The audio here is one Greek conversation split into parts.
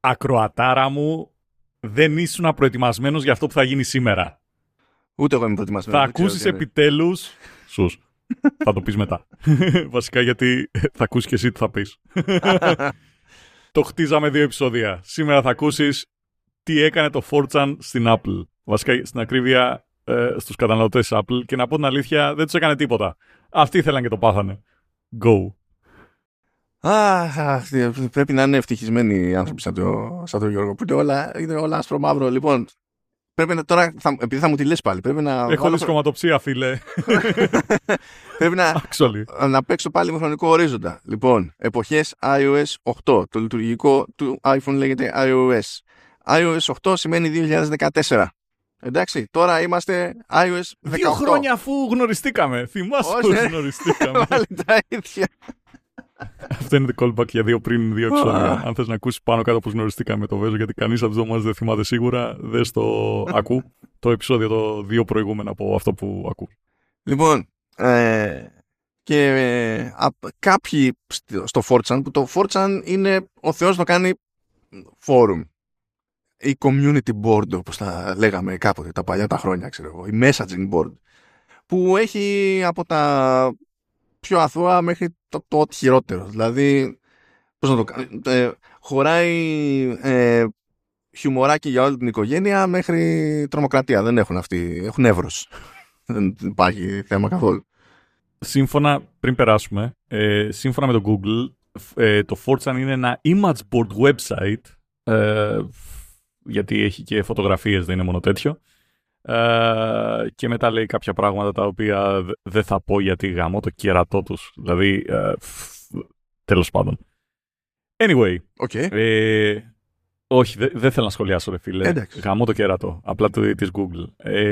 Ακροατάρα μου, δεν ήσουν προετοιμασμένος για αυτό που θα γίνει σήμερα. Ούτε εγώ είμαι προετοιμασμένος. Θα ακούσεις επιτέλους. Σους. Θα το πεις μετά. Βασικά γιατί θα ακούσεις και εσύ τι θα πεις. Το χτίζαμε 2 επεισόδια. Σήμερα θα ακούσεις τι έκανε το 4chan στην Apple. Βασικά στην ακρίβεια στους καταναλωτές της Apple. Και να πω την αλήθεια, δεν τους έκανε τίποτα. Αυτοί ήθελαν και το πάθανε. Go. Πρέπει να είναι ευτυχισμένοι οι άνθρωποι σαν τον Γιώργο, που είναι όλα άσπρο μαύρο. Λοιπόν, πρέπει να τώρα, επειδή θα μου τη λες πάλι, πρέπει να... Έχω δυσκροματοψία, φίλε. Πρέπει να παίξω πάλι με χρονικό ορίζοντα. Λοιπόν, εποχές iOS 8. Το λειτουργικό του iPhone λέγεται iOS. iOS 8 σημαίνει 2014. Εντάξει, τώρα είμαστε iOS 18. 2 χρόνια αφού γνωριστήκαμε. Θυμάσαι πώς γνωριστήκαμε. Πάλι τα ίδια. Αυτό είναι το callback για 2 επεισόδια. Αν θες να ακούσεις πάνω κάτω πώς γνωριστήκαμε το βέζο, γιατί κανείς από τους μας δεν θυμάται σίγουρα, δες το ακού το επεισόδιο το 2 προηγούμενα από αυτό που ακού. Λοιπόν, και κάποιοι στο 4chan, που το 4chan είναι ο Θεός το κάνει forum, η community board όπως τα λέγαμε κάποτε τα παλιά τα χρόνια, ξέρω εγώ, η messaging board, που έχει από τα πιο αθώα μέχρι το ό,τι χειρότερο. Δηλαδή, πώς να το κάνω, χωράει χιουμοράκι για όλη την οικογένεια μέχρι τρομοκρατία. Δεν έχουν αυτοί, έχουν εύρος. Δεν υπάρχει θέμα καθόλου. Σύμφωνα, πριν περάσουμε, σύμφωνα με το Google, το 4chan είναι ένα image board website, γιατί έχει και φωτογραφίες, δεν είναι μόνο τέτοιο. Και μετά λέει κάποια πράγματα τα οποία δεν θα πω γιατί γαμώ το κερατό τους. Δηλαδή, τέλος πάντων. Anyway. Okay. Όχι, δεν θέλω να σχολιάσω, ρε φίλε. Εντάξει. Γαμώ το κερατό. Απλά της Google.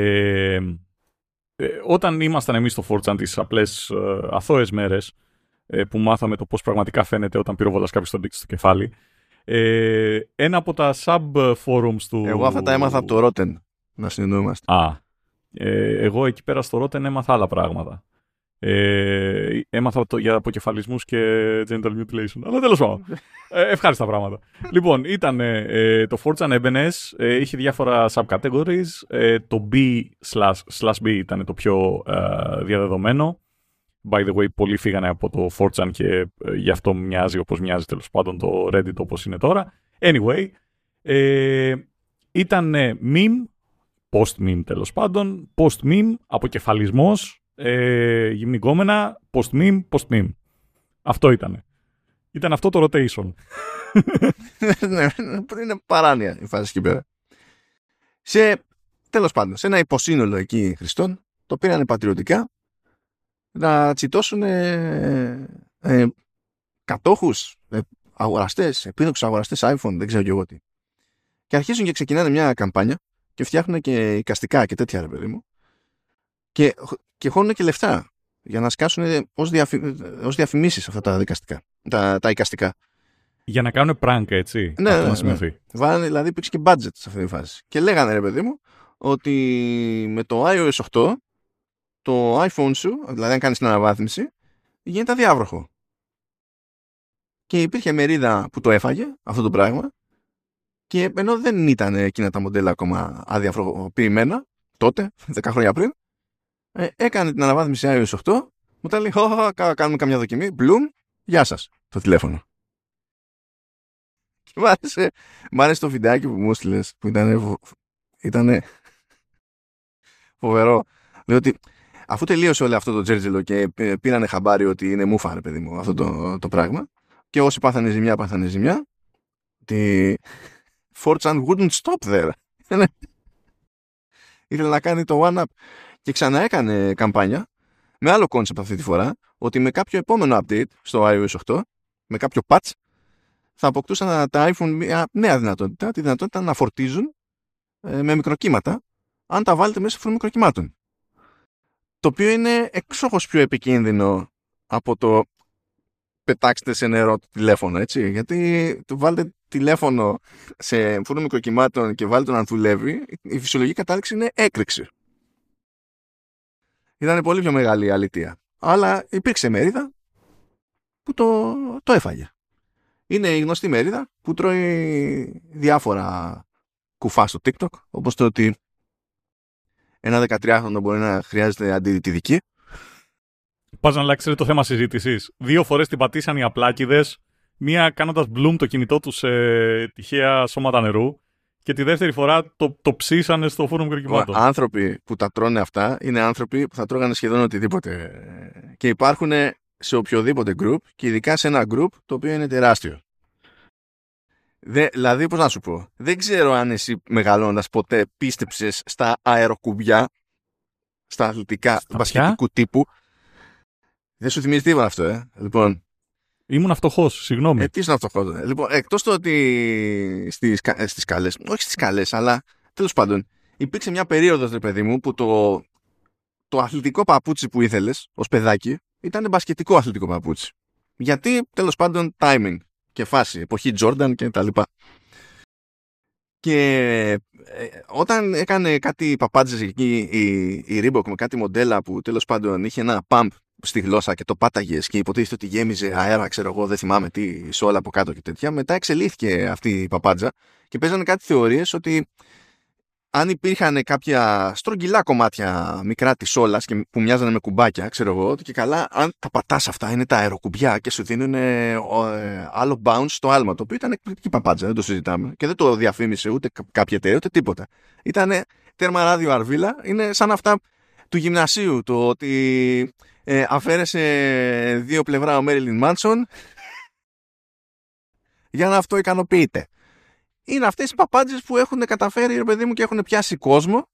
Όταν ήμασταν εμείς στο 4chan τις απλές αθώες μέρες, που μάθαμε το πώς πραγματικά φαίνεται όταν πυροβολάς κάποιος στον δίκτυο στο κεφάλι, ένα από τα sub-forums του... Εγώ αυτά τα έμαθα από το Rotten. Να συνεννοούμαστε. Εγώ εκεί πέρα στο Rotten έμαθα άλλα πράγματα. Έμαθα για αποκεφαλισμούς και genital mutilation. Αλλά τέλος πάντων. Ευχάριστα πράγματα. Λοιπόν, ήταν το 4chan έμπαινες, είχε διάφορα subcategories. Το B/B ήταν το πιο διαδεδομένο. By the way, πολλοί φύγανε από το 4chan και γι' αυτό μοιάζει όπως μοιάζει τέλος πάντων το Reddit όπως είναι τώρα. Anyway, ήταν meme, post-meme τέλος πάντων, post-meme, αποκεφαλισμός, γυμνικόμενα, post-meme, post-meme. Αυτό ήτανε. Ήταν αυτό το rotation. Είναι παράνοια η φάση εκεί πέρα. Τέλος πάντων, σε ένα υποσύνολο εκεί χρηστών, το πήρανε πατριωτικά να τσιτώσουν κατόχους, αγοραστές, επίδοξους αγοραστές iPhone, δεν ξέρω και εγώ τι. Και αρχίζουν και ξεκινάνε μια καμπάνια και φτιάχνουν και εικαστικά και τέτοια, ρε παιδί μου. Και χώνουν και λεφτά για να σκάσουν ως διαφημίσεις αυτά τα δικαστικά, τα εικαστικά. Για να κάνουν prank, έτσι. Ναι. Βάλανε, δηλαδή υπήρξε και budget σε αυτή τη φάση. Και λέγανε, ρε παιδί μου, ότι με το iOS 8 το iPhone σου, δηλαδή αν κάνεις την αναβάθμιση, γίνεται αδιάβροχο. Και υπήρχε μερίδα που το έφαγε αυτό το πράγμα, και ενώ δεν ήταν εκείνα τα μοντέλα ακόμα αδιαβροχοποιημένα τότε, 10 χρόνια πριν, έκανε την αναβάθμιση iOS 8, μου τα λέει, κάνουμε καμιά δοκιμή, bloom, γεια σας, το τηλέφωνο. Μ' άρεσε το βιντεάκι που μου στείλες, που ήταν φοβερό. Διότι αφού τελείωσε όλο αυτό το τζέρτζελο και πήρανε χαμπάρι ότι είναι μούφα, ρε παιδί μου, αυτό το πράγμα, και όσοι πάθανε ζημιά, ότι 4chan wouldn't stop there. Ήθελε να κάνει το one-up και ξανά έκανε καμπάνια με άλλο concept αυτή τη φορά, ότι με κάποιο επόμενο update στο iOS 8, με κάποιο patch, θα αποκτούσαν τα iPhone μια νέα δυνατότητα, τη δυνατότητα να φορτίζουν με μικροκύματα, αν τα βάλετε μέσα σε φούρνο μικροκυμάτων. Το οποίο είναι εξόχως πιο επικίνδυνο από το πετάξτε σε νερό το τηλέφωνο, έτσι. Γιατί το βάλτε τηλέφωνο σε φούρνο μικροκυμάτων και βάλτε το να δουλεύει, η φυσιολογική κατάληξη είναι έκρηξη. Ήταν πολύ πιο μεγάλη η αλήθεια. Αλλά υπήρξε μερίδα που το έφαγε. Είναι η γνωστή μερίδα που τρώει διάφορα κουφά στο TikTok, όπως το ότι ένα 13χρονο μπορεί να χρειάζεται αντιδυτική. Πας να αλλάξει το θέμα συζήτησης. 2 φορές την πατήσαν οι απλάκιδες, μία κάνοντας bloom το κινητό τους σε τυχαία σώματα νερού και τη δεύτερη φορά το ψήσανε στο φούρνο μικροκυμάτων. Άνθρωποι που τα τρώνε αυτά είναι άνθρωποι που θα τρώγανε σχεδόν οτιδήποτε και υπάρχουν σε οποιοδήποτε group και ειδικά σε ένα group το οποίο είναι τεράστιο. Δηλαδή, πώς να σου πω, δεν ξέρω αν εσύ μεγαλώνοντας ποτέ πίστεψες στα αεροκουμπιά, στα αθλητικά μπασκετικού τύπου. Δεν σου θυμίζει τίποτα αυτό, Λοιπόν. Ήμουν φτωχός, συγγνώμη. Τι ήσουν φτωχός, Λοιπόν, εκτός το ότι στις καλές, όχι στις καλές, αλλά τέλος πάντων, υπήρξε μια περίοδος, ρε παιδί μου, που το αθλητικό παπούτσι που ήθελες ως παιδάκι ήταν μπασκετικό αθλητικό παπούτσι. Γιατί, τέλος πάντων, timing και φάση, εποχή Jordan και τα λοιπά. Και όταν έκανε κάτι παπάντζες εκεί η Reebok με κάτι μοντέλα που τέλος πάντων είχε ένα pump στη γλώσσα και το πάταγες και υποτίθεται ότι γέμιζε αέρα, ξέρω εγώ, δεν θυμάμαι τι, σε όλα από κάτω και τέτοια, μετά εξελίχθηκε αυτή η παπάντζα και παίζανε κάτι θεωρίες ότι αν υπήρχαν κάποια στρογγυλά κομμάτια μικρά της όλας και που μοιάζανε με κουμπάκια, ξέρω εγώ, ότι και καλά, αν τα πατάς αυτά, είναι τα αεροκουμπιά και σου δίνουν άλλο bounce στο άλμα, το οποίο ήταν εκπληκτική παπάντζα, δεν το συζητάμε και δεν το διαφήμισε ούτε κάποια εταιρεία ούτε τίποτα. Ήταν τέρμα ράδιο αρβίλα, είναι σαν αυτά του γυμνασίου, το ότι αφαίρεσε 2 πλευρά ο Μέριλιν Μάνσον για να αυτό ικανοποιείται. Είναι αυτές οι παπάντζες που έχουν καταφέρει, ρε παιδί μου, και έχουν πιάσει κόσμο,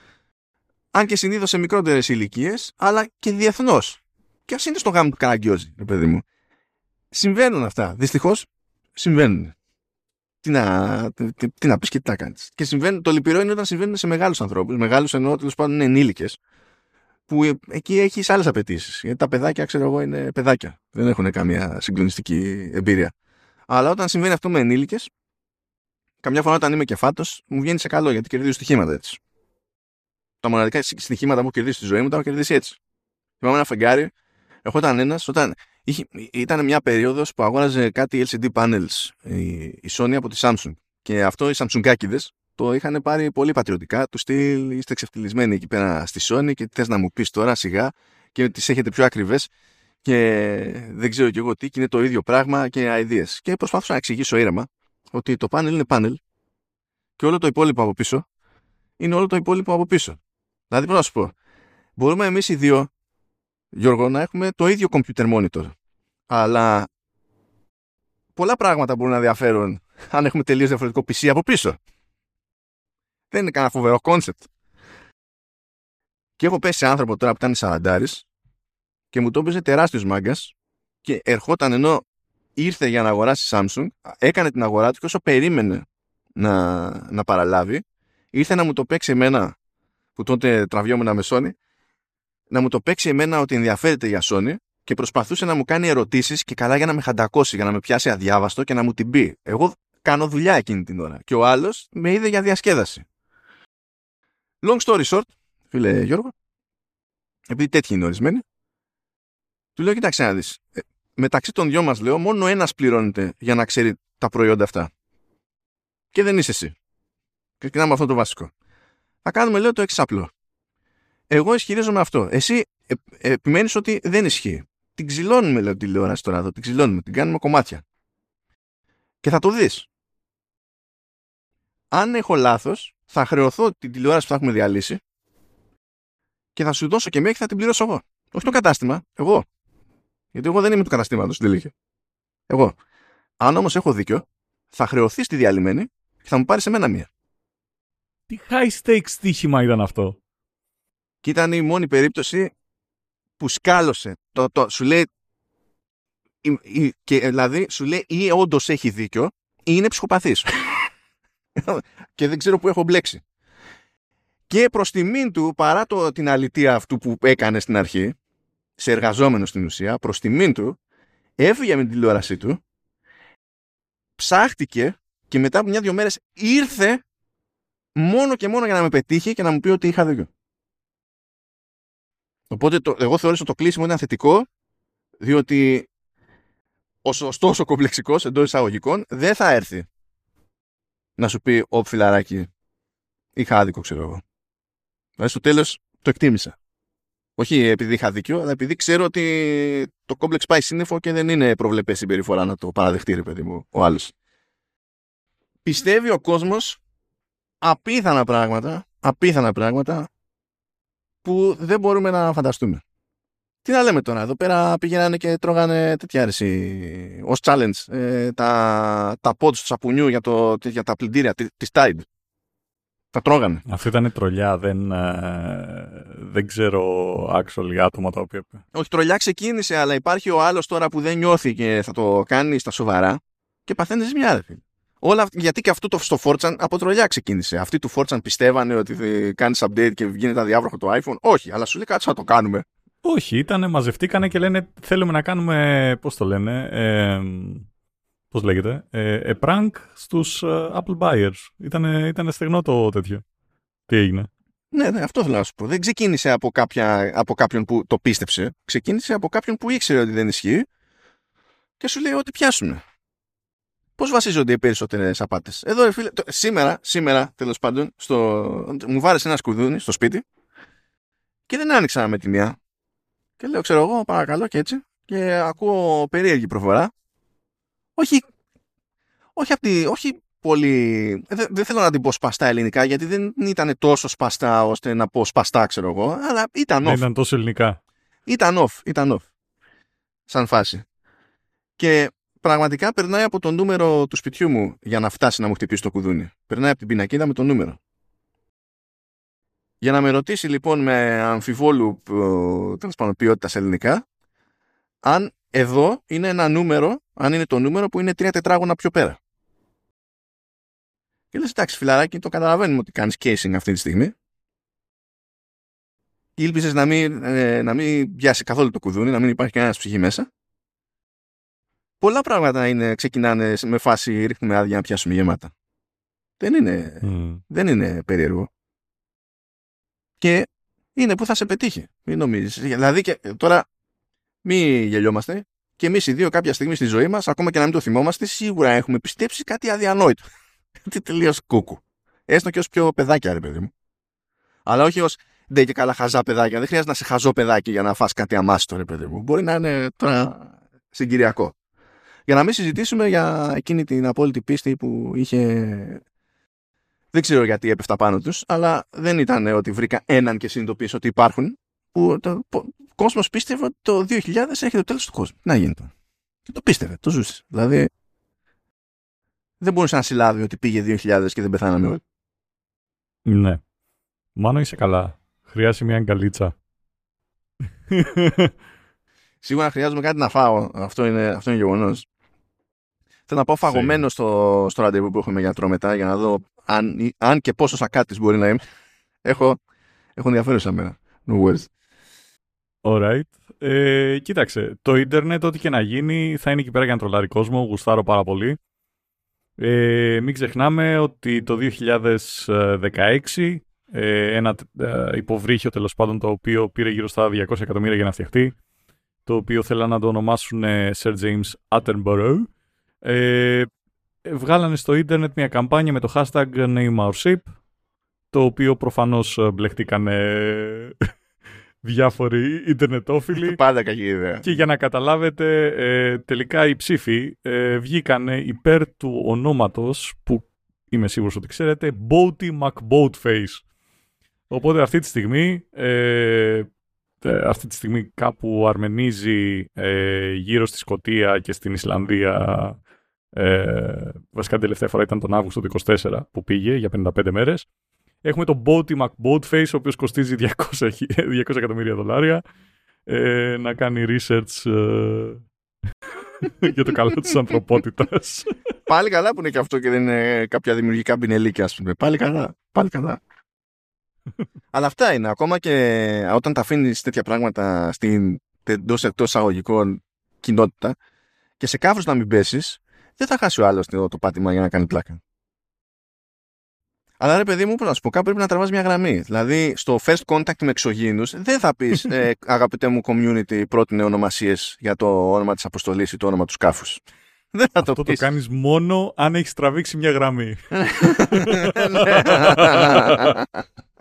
αν και συνήθως σε μικρότερες ηλικίες, αλλά και διεθνώς. Και ας είναι στο γάμο του Καραγκιόζη, ρε παιδί μου. Συμβαίνουν αυτά. Δυστυχώς συμβαίνουν. Τι να πεις και τι να κάνεις. Και το λυπηρό είναι όταν συμβαίνουν σε μεγάλους ανθρώπους. Μεγάλους εννοώ, τέλος πάντων, είναι ενήλικες. Που εκεί έχεις άλλες απαιτήσεις. Γιατί τα παιδάκια, ξέρω εγώ, είναι παιδάκια. Δεν έχουν καμία συγκλονιστική εμπειρία. Αλλά όταν συμβαίνει αυτό με ενήλικες, καμιά φορά όταν είμαι και φάτος, μου βγαίνει σε καλό γιατί κερδίζω στοιχήματα έτσι. Τα μοναδικά στοιχήματα που έχω κερδίσει στη ζωή μου τα έχω κερδίσει έτσι. Θυμάμαι ένα φεγγάρι, ερχόταν ένας, ήταν μια περίοδος που αγόραζε κάτι LCD panels η Sony από τη Samsung. Και αυτό οι Samsungάκηδες το είχαν πάρει πολύ πατριωτικά, του στυλ είστε εξευτυλισμένοι εκεί πέρα στη Sony και τι θες να μου πεις τώρα σιγά και τις έχετε πιο ακριβές και δεν ξέρω κι εγώ τι και είναι το ίδιο πράγμα και ideas. Και προσπάθησα να εξηγήσω ήρεμα ότι το πάνελ είναι πάνελ και όλο το υπόλοιπο από πίσω είναι όλο το υπόλοιπο από πίσω. Δηλαδή, πώς να σου πω, μπορούμε εμείς οι δύο, Γιώργο, να έχουμε το ίδιο computer monitor, αλλά πολλά πράγματα μπορούν να διαφέρουν αν έχουμε τελείως διαφορετικό PC από πίσω. Δεν είναι κανένα φοβερό concept. Και έχω πέσει σε άνθρωπο τώρα που ήταν 40 και μου το έπαιζε τεράστιος μάγκας και ερχόταν ενώ ήρθε για να αγοράσει Samsung, έκανε την αγορά του και όσο περίμενε να παραλάβει, ήρθε να μου το παίξει εμένα, που τότε τραβιόμουν με Sony, να μου το παίξει εμένα ότι ενδιαφέρεται για Sony και προσπαθούσε να μου κάνει ερωτήσεις και καλά για να με χαντακώσει, για να με πιάσει αδιάβαστο και να μου την πει. Εγώ κάνω δουλειά εκείνη την ώρα και ο άλλος με είδε για διασκέδαση. Long story short, φίλε Γιώργο, επειδή τέτοιοι είναι ορισμένοι, του λέω, κοίταξε να δεις, μεταξύ των δυο μας, λέω, μόνο ένας πληρώνεται για να ξέρει τα προϊόντα αυτά. Και δεν είσαι εσύ. Και ξεκινάμε αυτό το βασικό. Θα κάνουμε, λέω, το εξής απλό. Εγώ ισχυρίζομαι αυτό. Εσύ επιμένεις ότι δεν ισχύει. Την ξυλώνουμε, λέω, τηλεόραση τώρα εδώ. Την ξυλώνουμε, την κάνουμε κομμάτια. Και θα το δεις. Αν έχω λάθος, θα χρεωθώ την τηλεόραση που θα έχουμε διαλύσει και θα σου δώσω και μέχρι θα την πληρώσω εγώ. Όχι το κατάστημα, εγώ. Γιατί εγώ δεν είμαι του καταστήματος στην τελική. Εγώ. Αν όμως έχω δίκιο, θα χρεωθείς τη διαλυμένη και θα μου πάρεις εμένα μία. Τι high stakes στοίχημα ήταν αυτό. Και ήταν η μόνη περίπτωση που σκάλωσε. Σου λέει. Και δηλαδή σου λέει ή όντως έχει δίκιο ή είναι ψυχοπαθής. Και δεν ξέρω που έχω μπλέξει. Και προς τιμήν του, παρά την αλητεία αυτού που έκανε στην αρχή, σε εργαζόμενο στην ουσία, προς τιμήν του, έφυγε με την τηλεόρασή του, ψάχτηκε και μετά από 1-2 μέρες ήρθε μόνο και μόνο για να με πετύχει και να μου πει ότι είχα δίκιο. Οπότε εγώ θεώρησα το κλείσιμο ήταν θετικό, διότι ο σωστός ο κομπλεξικός εντός εισαγωγικών δεν θα έρθει να σου πει «Ω φιλαράκι, είχα άδικο, ξέρω εγώ». Δηλαδή στο τέλος το εκτίμησα. Όχι επειδή είχα δίκιο, αλλά επειδή ξέρω ότι το κόμπλεξ πάει σύννεφο και δεν είναι προβλεπές συμπεριφορά να το παραδεχτεί, ρε παιδί μου, ο άλλος. Πιστεύει ο κόσμος απίθανα πράγματα που δεν μπορούμε να φανταστούμε. Τι να λέμε τώρα, εδώ πέρα πήγαιναν και τρώγανε τέτοια άρεση ως challenge τα pods του σαπουνιού για τα πλυντήρια της Tide. Τα τρώγανε. Αυτή ήταν τρολιά, δεν ξέρω actually άτομα τα οποία... Όχι, τρολιά ξεκίνησε, αλλά υπάρχει ο άλλος τώρα που δεν νιώθει και θα το κάνει στα σοβαρά και παθαίνει ζημιά, ρε φίλε. Όλα, γιατί και αυτό στο 4chan από τρολιά ξεκίνησε. Αυτοί του 4chan πιστεύανε ότι κάνεις update και γίνεται αδιάβροχο το iPhone. Όχι, αλλά σου λέει κάτσε να το κάνουμε. Όχι, μαζευτήκανε και λένε θέλουμε να κάνουμε, πώς το λένε, πώς λέγεται, prank στους Apple buyers. Ήτανε στεγνό το τέτοιο. Τι έγινε? Ναι, αυτό θέλω να σου πω. Δεν ξεκίνησε από κάποιον που το πίστεψε. Ξεκίνησε από κάποιον που ήξερε ότι δεν ισχύει και σου λέει ότι πιάσουνε. Πώς βασίζονται οι περισσότερες απάτες? Εδώ, φίλε, σήμερα, τέλος πάντων, μου βάρεσε ένα σκουδούνι στο σπίτι και δεν άνοιξα με τη μία. Και λέω, ξέρω εγώ, παρακαλώ και έτσι. Και ακούω περίεργη προφορά. Όχι πολύ. Δεν θέλω να την πω σπαστά ελληνικά, γιατί δεν ήταν τόσο σπαστά ώστε να πω σπαστά, ξέρω εγώ. Αλλά ήταν off. Δεν ήταν τόσο ελληνικά. Ήταν off. Σαν φάση. Και πραγματικά περνάει από το νούμερο του σπιτιού μου για να φτάσει να μου χτυπήσει το κουδούνι. Περνάει από την πινακίδα με το νούμερο. Για να με ρωτήσει λοιπόν με αμφιβόλου τέλος πάντων ποιότητας ελληνικά, αν εδώ είναι ένα νούμερο, αν είναι το νούμερο που είναι 3 τετράγωνα πιο πέρα. Και λες, εντάξει φιλαράκι, το καταλαβαίνουμε ότι κάνεις casing αυτή τη στιγμή. Και ήλπιζες να μην πιάσει καθόλου το κουδούνι, να μην υπάρχει κανένας ψυχή μέσα. Πολλά πράγματα ξεκινάνε με φάση ρίχνουμε άδεια να πιάσουμε γεμάτα. Δεν είναι περίεργο. Και είναι που θα σε πετύχει. Μην νομίζεις. Δηλαδή και τώρα μη γελιόμαστε. Και εμείς οι δύο κάποια στιγμή στη ζωή μας, ακόμα και να μην το θυμόμαστε, σίγουρα έχουμε πιστέψει κάτι αδιανόητο. Κάτι τελείως κούκου. Έστω και ως πιο παιδάκια, ρε παιδί μου. Αλλά όχι ως ντε και καλά χαζά παιδάκια. Δεν χρειάζεται να είσαι χαζό παιδάκι για να φας κάτι αμάστο, ρε παιδί μου. Μπορεί να είναι τώρα συγκυριακό. Για να μην συζητήσουμε για εκείνη την απόλυτη πίστη που είχε. Δεν ξέρω γιατί έπεφτα πάνω τους, αλλά δεν ήταν ότι βρήκα έναν και συνειδητοποίησα ότι υπάρχουν. Που ο κόσμος πίστευε ότι το 2000 έχει το τέλος του κόσμου. Να γίνει τώρα. Και το πίστευε, το ζούσε. Δηλαδή, δεν μπορούσε να συλλάβει ότι πήγε 2000 και δεν πεθάναμε όλοι. Ναι. Μάνο, είσαι καλά. Χρειάζεται μια αγκαλίτσα. Σίγουρα χρειάζομαι κάτι να φάω. Αυτό είναι γεγονός. Θέλω να πάω φαγωμένο στο ραντεβού που έχουμε γιατρό μετά για να δω αν και πόσο σακάτης μπορεί να είμαι. Έχω ενδιαφέρουσα μέρα. No worries. Alright. Κοίταξε, το ίντερνετ ό,τι και να γίνει θα είναι εκεί πέρα για να τρολάρει κόσμο. Γουστάρω πάρα πολύ. Μην ξεχνάμε ότι το 2016 ένα υποβρύχιο τέλος πάντων το οποίο πήρε γύρω στα 200 εκατομμύρια για να φτιαχτεί, το οποίο θέλαν να το ονομάσουν Sir James Attenborough, βγάλανε στο ίντερνετ μια καμπάνια με το hashtag Name Our Ship, το οποίο προφανώς μπλεχτήκανε διάφοροι ιντερνετόφιλοι. Πάντα κακή ιδέα. Και για να καταλάβετε, τελικά οι ψήφοι βγήκανε υπέρ του ονόματος που είμαι σίγουρος ότι ξέρετε, Boaty McBoatface. Οπότε αυτή τη στιγμή κάπου αρμενίζει γύρω στη Σκωτία και στην Ισλανδία. Βασικά την τελευταία φορά ήταν τον Αύγουστο του 24 που πήγε για 55 μέρες. Έχουμε τον Boaty McBoatface, ο οποίος κοστίζει $200 εκατομμύρια να κάνει research για το καλό της ανθρωπότητας. Πάλι καλά που είναι και αυτό και δεν είναι κάποια δημιουργικά μπινελίκια, ας πούμε. Πάλι καλά. Αλλά αυτά είναι. Ακόμα και όταν τα αφήνεις τέτοια πράγματα στην εντός αγωγικών κοινότητα και σε κάφρους να μην πέσεις, δεν θα χάσει ο άλλος το πάτημα για να κάνει πλάκα. Αλλά ρε παιδί μου, πώς να σου πω, κάπου πρέπει να τραβάς μια γραμμή. Δηλαδή, στο first contact με εξωγήινους, δεν θα πεις αγαπητέ μου community, πρότεινε ονομασίες για το όνομα της αποστολής ή το όνομα του σκάφους. Δεν θα Αυτό το πεις. κάνεις μόνο αν έχεις τραβήξει μια γραμμή.